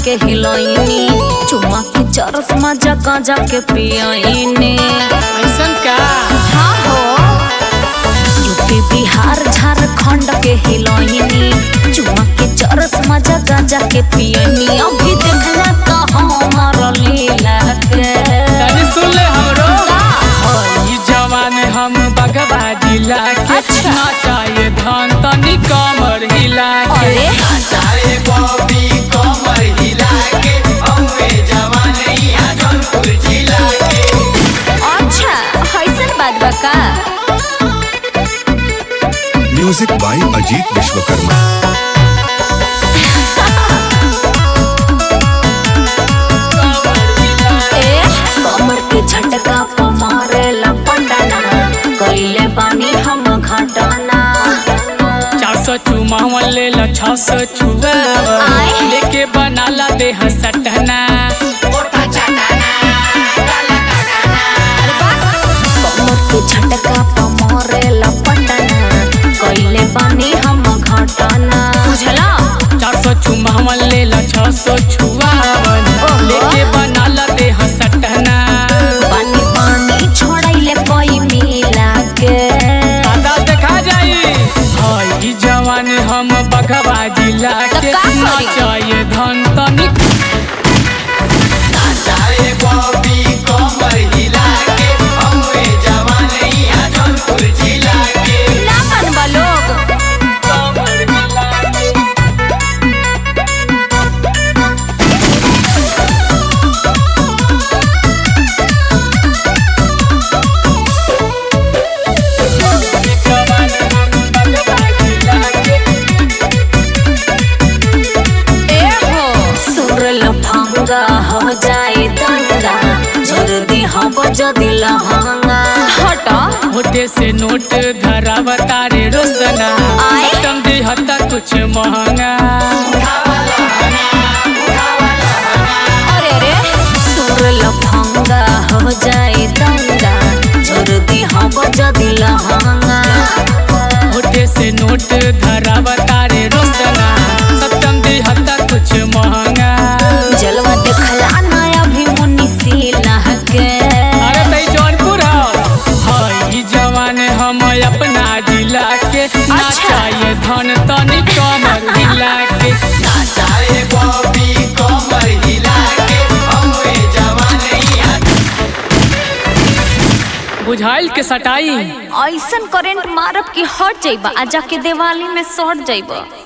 के हिलाइनी चुमा के चरस मजा गांजा के पियाइनी ऐसन का हाँ हो यूपी बिहार झारखंड के हिलाइनी चुमा के चरस मजा गांजा के पियाइनी अभी देखला तो हमारा लीला के तनी सुन ले हमरो ई जवान हम बगवा जिला के अच्छा। नाचाए धान तनी कमर हिला के अरे नाचाए बॉबी कमर हिला के हमे जवान इहा जौनपुर जिला के अच्छा ऐसन बात बा का म्यूजिक बाय अजीत विश्वकर्मा। कमर के झटका पर मारेला पंडाना कइले बानी हम घटना 400 चुमावन ले ला 600 छुआवा आए। लेके बनाला देह सटना ओटा चटाना काला काटाना कमर के झटका पर मारेला पंडाना कइले बानी हम घटना बुझला 400 चुमावन ले ला 600 छुआवन ओहो। लेके बनाला देह सटना पानी पानी छोड़ैले कोई मिला के आधा देखा जाई हाय जवान हम बगवा जिला तो के का करी? नाचाए धन तनी नाचाए बॉबी कमर हिला के हमे जवान इहा जौनपुर जिला के ना बनबा लोग कमर हिला के जवान हम बगवा जिला के ए हो सुर लफंगा हो जाए दंगा जल्दी हम जदी लहंगा हटा होटे से नोट धरावता रे रोसना आए। कम दी हता कुछ महंगा अरे रे सुर लफंगा हो जाए दंगा जल्दी हम जदी लहंगा होटे से नोट धरावता रे रोसना सतम दी हता कुछ महंगा जलवा देखला ना अभी मुनिसी लहके अरे तई जौनपुर हाय जवान हम अपना जिला के नाचाए धन तनी कमर हिला के नाचाए बॉबी कमर हिला के हमे जवान इहा बुझाइल के सटाई ऐसन करेंट मारब कि हट जाइबा आ जाके दिवाली में सट जाइबा